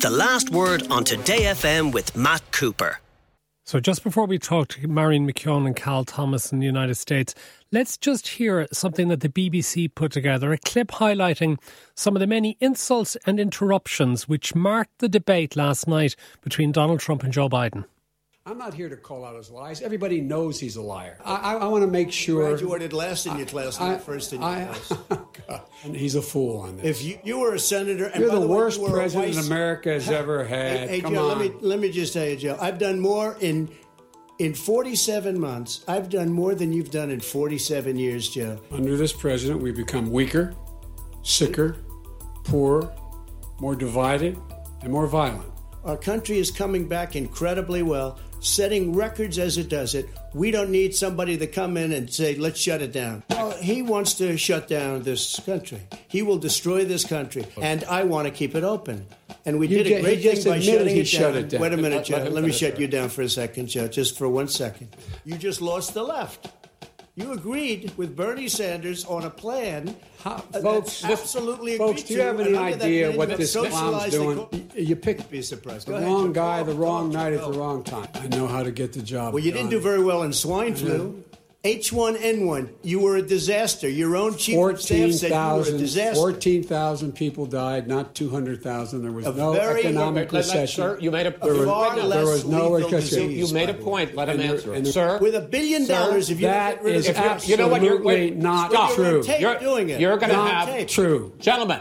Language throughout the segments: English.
The Last Word on Today FM with Matt Cooper. So just before we talk to Marion McKeown and Cal Thomas in the United States, let's just hear something that the BBC put together, a clip highlighting some of the many insults and interruptions which marked the debate last night between Donald Trump and Joe Biden. I'm not here to call out his lies. Everybody knows he's a liar. I want to make sure... You graduated last in your class, not first in your class. God, and he's a fool on this. If you were a senator... And You're by the way, worst president America has ever had. Hey, Come Joe, on. let me just tell you, Joe, I've done more in 47 months. I've done more than you've done in 47 years, Joe. Under this president, we've become weaker, sicker, poorer, more divided, and more violent. Our country is coming back incredibly well, setting records as it does it. We don't need somebody to come in and say, let's shut it down. Well, he wants to shut down this country. He will destroy this country, and I want to keep it open. And we did a great thing by shutting it down. Wait a minute, Joe. Let me shut you down for a second, Joe, just for 1 second. You just lost the left. You agreed with Bernie Sanders on a plan. Folks, absolutely folks, do you have any idea what this clown's doing? You picked be surprised. the wrong guy, the wrong night at the wrong time. I know how to get the job Well, you done. didn't do very well in swine flu. H1N1, you were a disaster. Your own chief of staff said you were a disaster. 14,000 people died, not 200,000. There was no economic recession. Sir, you made a there was no recession. You made a point. Let him answer it. Sir, with $1 billion, if you that get rid is of absolutely you know what, you're, not stop. true. You're doing it. You're going to Not have true. Gentlemen.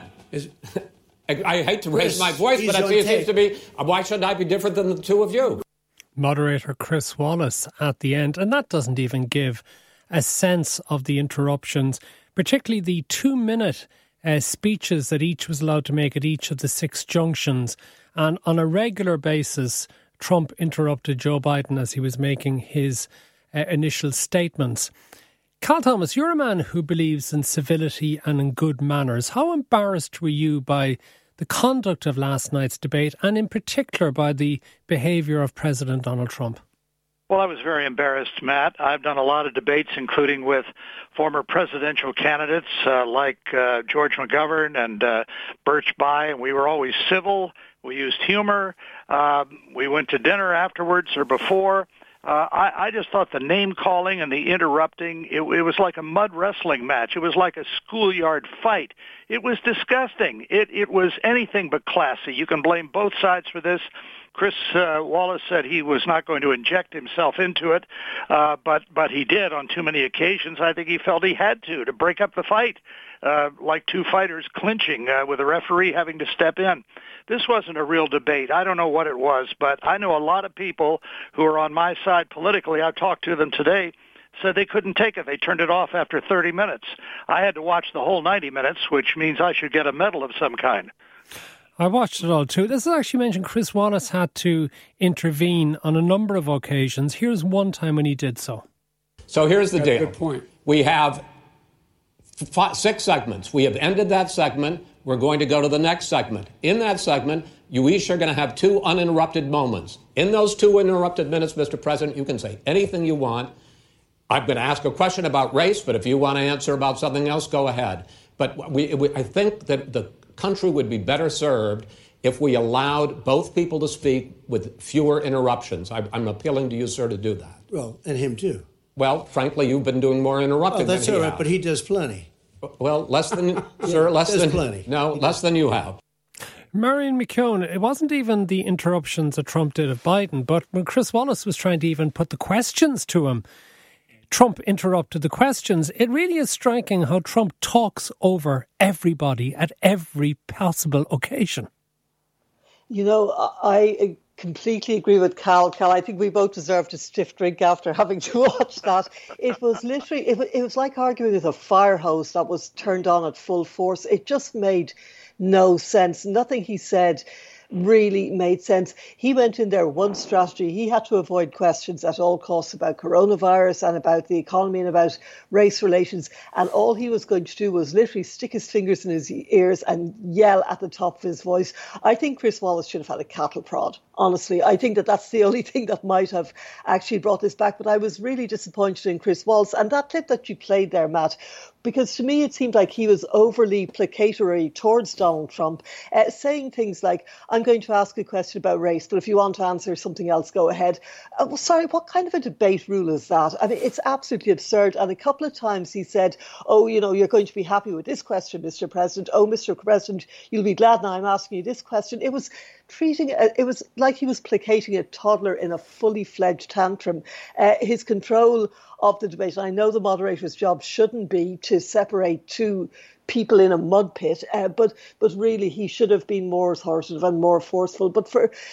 I hate to raise my voice, he's but I on see it seems tape. to be. Why shouldn't I be different than the two of you? Moderator Chris Wallace at the end, and that doesn't even give a sense of the interruptions, particularly the 2-minute speeches that each was allowed to make at each of the 6 junctions. And on a regular basis, Trump interrupted Joe Biden as he was making his initial statements. Cal Thomas, you're a man who believes in civility and in good manners. How embarrassed were you by the conduct of last night's debate, and in particular by the behaviour of President Donald Trump? Well, I was very embarrassed, Matt. I've done a lot of debates, including with former presidential candidates like George McGovern and Birch Bayh, and we were always civil. We used humor. We went to dinner afterwards or before. I just thought the name-calling and the interrupting, it was like a mud wrestling match. It was like a schoolyard fight. It was disgusting. It was anything but classy. You can blame both sides for this. Chris Wallace said he was not going to inject himself into it, but he did on too many occasions. I think he felt he had to break up the fight, like two fighters clinching with a referee having to step in. This wasn't a real debate. I don't know what it was, but I know a lot of people who are on my side politically. I talked to them today, said they couldn't take it. They turned it off after 30 minutes. I had to watch the whole 90 minutes, which means I should get a medal of some kind. I watched it all too. This is actually mentioned Chris Wallace had to intervene on a number of occasions. Here's one time when he did so. So here's the deal. Good point. We have 6 segments. We have ended that segment. We're going to go to the next segment. In that segment, you each are going to have 2 uninterrupted moments. In those 2 uninterrupted minutes, Mr. President, you can say anything you want. I'm going to ask a question about race, but if you want to answer about something else, go ahead. But I think that the country would be better served if we allowed both people to speak with fewer interruptions. I'm appealing to you, sir, to do that. Well, and him too. Well, frankly, you've been doing more interrupting that's than all he right, has. but he does plenty. Well, less than, sir, less than, plenty. No, less than you have. Marion McKeown, it wasn't even the interruptions that Trump did of Biden, but when Chris Wallace was trying to even put the questions to him, Trump interrupted the questions. It really is striking how Trump talks over everybody at every possible occasion. You know, I completely agree with Cal. Cal, I think we both deserved a stiff drink after having to watch that. It was literally, it was like arguing with a fire hose that was turned on at full force. It just made no sense. Nothing he said really made sense. He went in there one strategy. He had to avoid questions at all costs about coronavirus and about the economy and about race relations. And all he was going to do was literally stick his fingers in his ears and yell at the top of his voice. I think Chris Wallace should have had a cattle prod. Honestly, I think that that's the only thing that might have actually brought this back. But I was really disappointed in Chris Wallace. And that clip that you played there, Matt, because to me it seemed like he was overly placatory towards Donald Trump, saying things like, I'm going to ask a question about race, but if you want to answer something else, go ahead. Well, sorry, what kind of a debate rule is that? I mean, it's absolutely absurd. And a couple of times he said, oh, you're going to be happy with this question, Mr. President. Oh, Mr. President, you'll be glad now I'm asking you this question. It was like he was placating a toddler in a fully fledged tantrum. His control of the debate, I know the moderator's job shouldn't be to separate two people in a mud pit, but really he should have been more authoritative and more forceful. But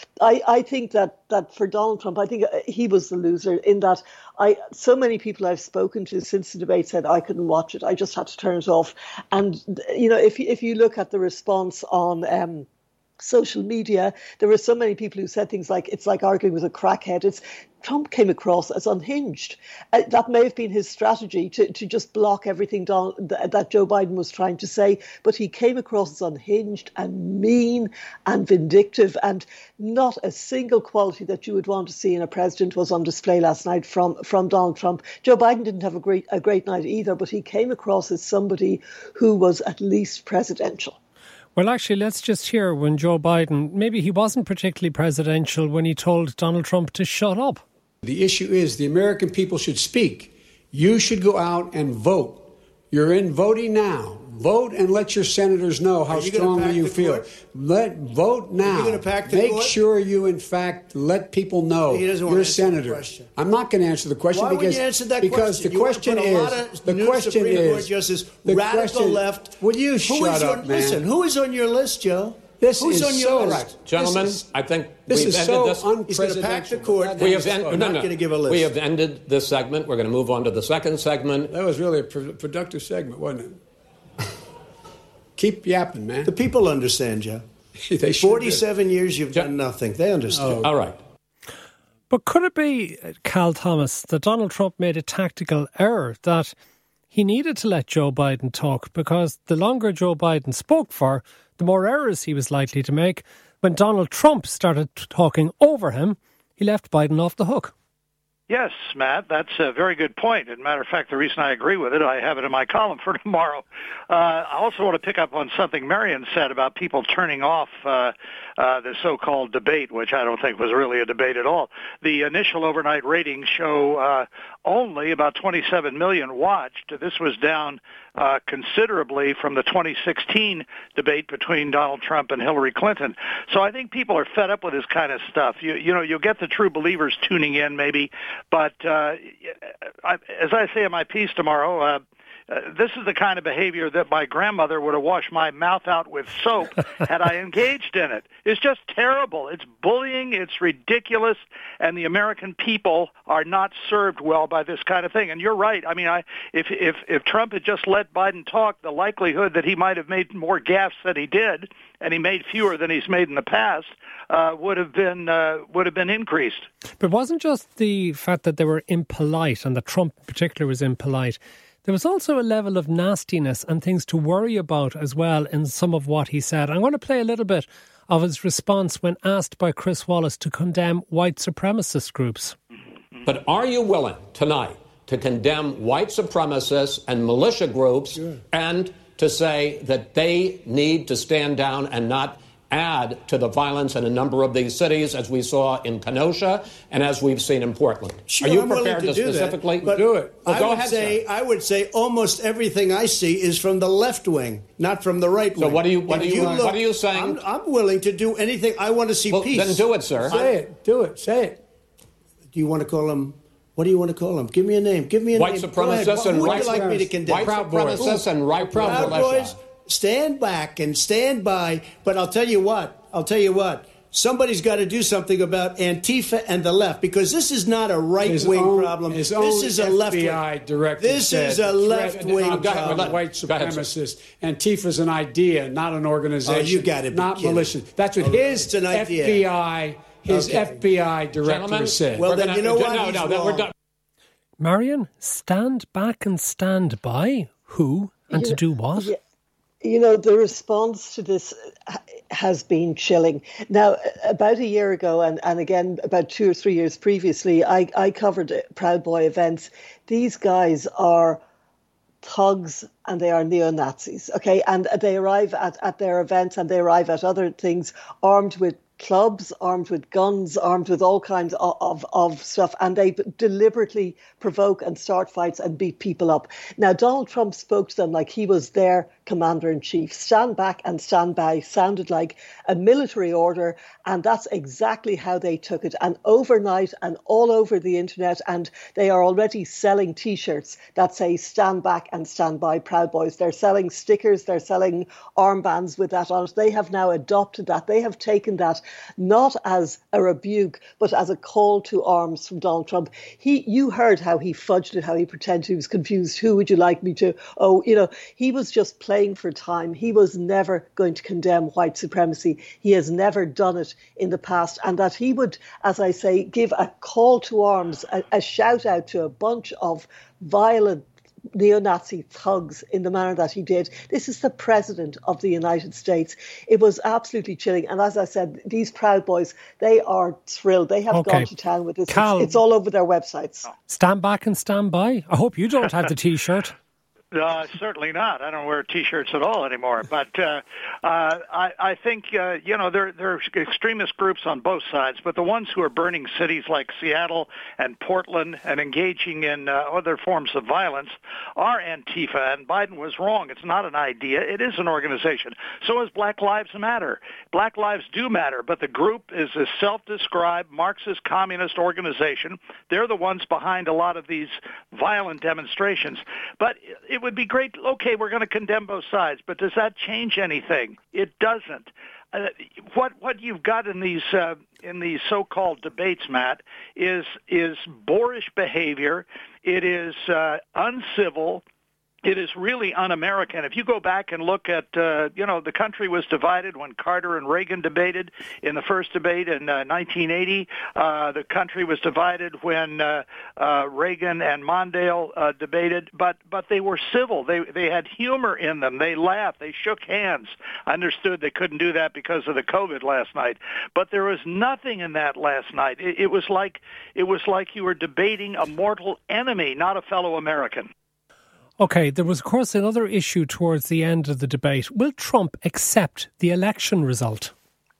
I think that for Donald Trump, I think he was the loser in that so many people I've spoken to since the debate said I couldn't watch it. I just had to turn it off. And, if you look at the response on social media, there were so many people who said things like, it's like arguing with a crackhead. Trump came across as unhinged. That may have been his strategy to just block everything that Joe Biden was trying to say, but he came across as unhinged and mean and vindictive, and not a single quality that you would want to see in a president was on display last night from Donald Trump. Joe Biden didn't have a great night either, but he came across as somebody who was at least presidential. Well, actually, let's just hear when Joe Biden, maybe he wasn't particularly presidential when he told Donald Trump to shut up. The issue is the American people should speak. You should go out and vote. You're in voting now. Vote and let your senators know how strongly you feel. Vote now. Are you going to pack the court? Make sure you, in fact, let people know you're a senator. I'm not going to answer the question. Why would you answer that because question? The question is the question is radical left. Will you shut up, man? Listen, who is on your list, Joe? Who's on your list? Right. Gentlemen, I think this is so unprecedented. He's going to pack the court. We have ended this segment. We're going to move on to the second segment. That was really a productive segment, wasn't it? Keep yapping, man. The people understand, Joe. 47 years you've done nothing. They understand. All right. But could it be, Cal Thomas, that Donald Trump made a tactical error, that he needed to let Joe Biden talk, because the longer Joe Biden spoke for, the more errors he was likely to make. When Donald Trump started talking over him, he left Biden off the hook. Yes, Matt, that's a very good point. As a matter of fact, the reason I agree with it, I have it in my column for tomorrow. I also want to pick up on something Marion said about people turning off the so-called debate, which I don't think was really a debate at all. The initial overnight ratings show only about 27 million watched. This was down considerably from the 2016 debate between Donald Trump and Hillary Clinton. So I think people are fed up with this kind of stuff. You'll get the true believers tuning in maybe, but as I say in my piece tomorrow, this is the kind of behavior that my grandmother would have washed my mouth out with soap had I engaged in it. It's just terrible. It's bullying. It's ridiculous. And the American people are not served well by this kind of thing. And you're right. I mean, if Trump had just let Biden talk, the likelihood that he might have made more gaffes than he did, and he made fewer than he's made in the past, would have been increased. But it wasn't just the fact that they were impolite, and that Trump in particular was impolite. There was also a level of nastiness and things to worry about as well in some of what he said. I'm going to play a little bit of his response when asked by Chris Wallace to condemn white supremacist groups. But are you willing tonight to condemn white supremacists and militia groups and to say that they need to stand down and not add to the violence in a number of these cities, as we saw in Kenosha and as we've seen in Portland? Sure, are you I'm prepared to specifically do it? Well, go ahead, I would say almost everything I see is from the left wing, not from the right wing. So what are you saying? I'm willing to do anything. I want to see peace. Then do it, sir. Say it. Do it. Say it. Do you want to call them? What do you want to call them? Give me a name. Give me a white name. Supremacists and white supremacists. Like me to condemn? White supremacists and right Proud Boys. Stand back and stand by. But I'll tell you what. Somebody's got to do something about Antifa and the left, because this is not a right-wing problem. This is a left-wing. This is a left-wing problem. White supremacists. Antifa's an idea, not an organization. Oh, you got to be not kidding. militia. That's what his FBI, FBI director said. Well, then you know what? No, we're done. Marion, stand back and stand by who and to do what? Yeah. The response to this has been chilling. Now, about a year ago, and again about 2 or 3 years previously, I covered Proud Boy events. These guys are thugs and they are neo-Nazis, okay? And they arrive at their events and they arrive at other things armed with clubs, armed with guns, armed with all kinds of stuff, and they deliberately provoke and start fights and beat people up. Now, Donald Trump spoke to them like he was their commander-in-chief. Stand back and stand by sounded like a military order, and that's exactly how they took it. And overnight and all over the internet, and they are already selling T-shirts that say stand back and stand by, Proud Boys. They're selling stickers, they're selling armbands with that on it. They have now adopted that. They have taken that not as a rebuke, but as a call to arms from Donald Trump. You heard how he fudged it, how he pretended he was confused. Who would you like me to? Oh, he was just playing for time. He was never going to condemn white supremacy. He has never done it in the past. And that he would, as I say, give a call to arms, a shout out to a bunch of violent neo-Nazi thugs in the manner that he did. This is the President of the United States. It was absolutely chilling. And as I said, these Proud Boys, they are thrilled. They have gone to town with this. Cal, it's all over their websites. Stand back and stand by. I hope you don't have the T-shirt. Certainly not. I don't wear T-shirts at all anymore. But I think, there are extremist groups on both sides, but the ones who are burning cities like Seattle and Portland and engaging in other forms of violence are Antifa, and Biden was wrong. It's not an idea. It is an organization. So is Black Lives Matter. Black lives do matter, but the group is a self-described Marxist communist organization. They're the ones behind a lot of these violent demonstrations. But it would be great. Okay, we're going to condemn both sides, but does that change anything? It doesn't. What you've got in these so-called debates, Matt, is boorish behavior. It is uncivil. It is really un-American. If you go back and look at, the country was divided when Carter and Reagan debated in the first debate in 1980. The country was divided when Reagan and Mondale debated, but they were civil. They had humor in them. They laughed. They shook hands. I understood they couldn't do that because of the COVID last night, but there was nothing in that last night. It was like you were debating a mortal enemy, not a fellow American. Okay, there was, of course, another issue towards the end of the debate. Will Trump accept the election result?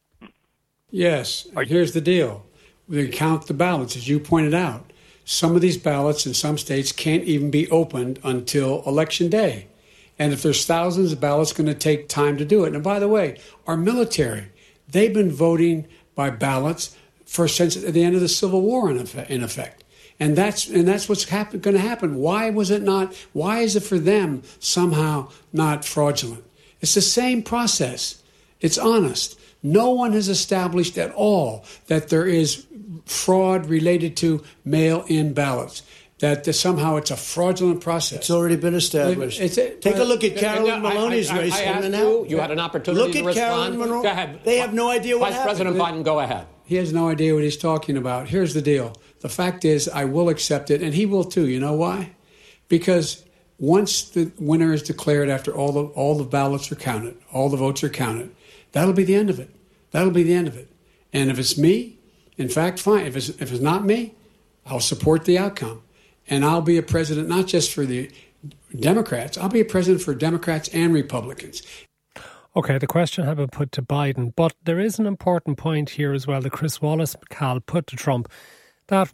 Yes. Here's the deal. We count the ballots, as you pointed out. Some of these ballots in some states can't even be opened until Election Day. And if there's thousands of ballots, it's going to take time to do it. And by the way, our military, they've been voting by ballots since the end of the Civil War, in effect. And that's what's going to happen. Why is it for them somehow not fraudulent? It's the same process. It's honest. No one has established at all that there is fraud related to mail-in ballots, that somehow it's a fraudulent process. It's already been established. Take a look at Carolyn Maloney's race. You had an opportunity to respond. Look at Carolyn Maloney. Go ahead. They have no idea what happened. Vice President Biden, go ahead. He has no idea what he's talking about. Here's the deal. The fact is, I will accept it, and he will too. You know why? Because once the winner is declared, after all the ballots are counted, all the votes are counted, that'll be the end of it. That'll be the end of it. And if it's me, in fact, fine. If it's not me, I'll support the outcome. And I'll be a president not just for the Democrats. I'll be a president for Democrats and Republicans. Okay, the question had been put to Biden, but there is an important point here as well that Chris Wallace put to Trump, that,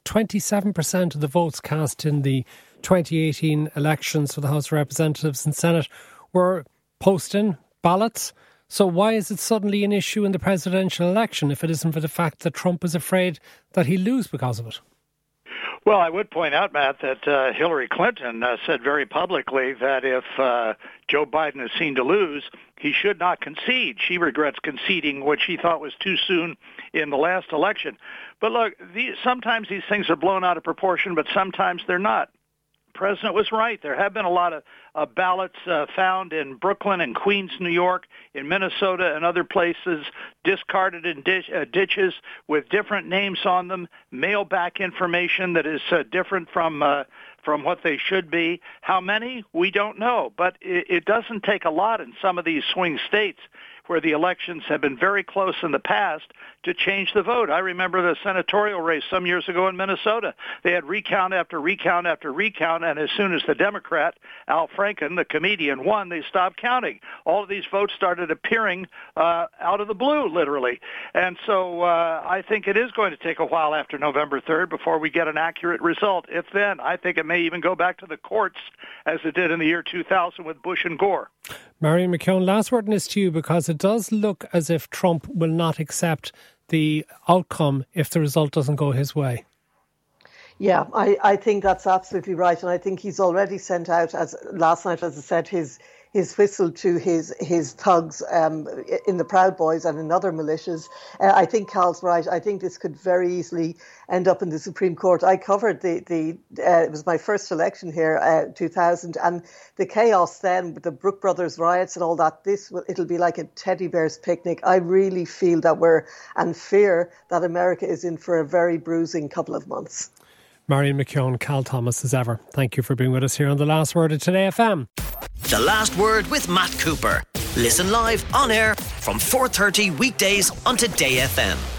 27% of the votes cast in the 2018 elections for the House of Representatives and Senate were post-in ballots. So why is it suddenly an issue in the presidential election if it isn't for the fact that Trump is afraid that he'll lose because of it? Well, I would point out, Matt, that Hillary Clinton said very publicly that if Joe Biden is seen to lose, he should not concede. She regrets conceding what she thought was too soon in the last election. But look, sometimes these things are blown out of proportion, but sometimes they're not. The president was right. There have been a lot of ballots found in Brooklyn and Queens, New York, in Minnesota and other places, discarded in ditches with different names on them, mail-back information that is different from what they should be. How many? We don't know. But it doesn't take a lot in some of these swing states where the elections have been very close in the past, to change the vote. I remember the senatorial race some years ago in Minnesota. They had recount after recount after recount, and as soon as the Democrat, Al Franken, the comedian, won, they stopped counting. All of these votes started appearing out of the blue, literally. And so I think it is going to take a while after November 3rd before we get an accurate result. If then, I think it may even go back to the courts as it did in the year 2000 with Bush and Gore. Marion McKeown, last word on this to you, because it does look as if Trump will not accept the outcome if the result doesn't go his way. Yeah, I think that's absolutely right. And I think he's already sent out, as last night, as I said, his whistle to his thugs in the Proud Boys and in other militias. I think Cal's right. I think this could very easily end up in the Supreme Court. I covered it was my first election here, 2000, and the chaos then with the Brooke Brothers riots and all that. It'll be like a teddy bear's picnic. I really feel that and fear that America is in for a very bruising couple of months. Marion McKeown, Cal Thomas, as ever, thank you for being with us here on The Last Word of Today FM. The Last Word with Matt Cooper. Listen live on air from 4:30 weekdays on Today FM.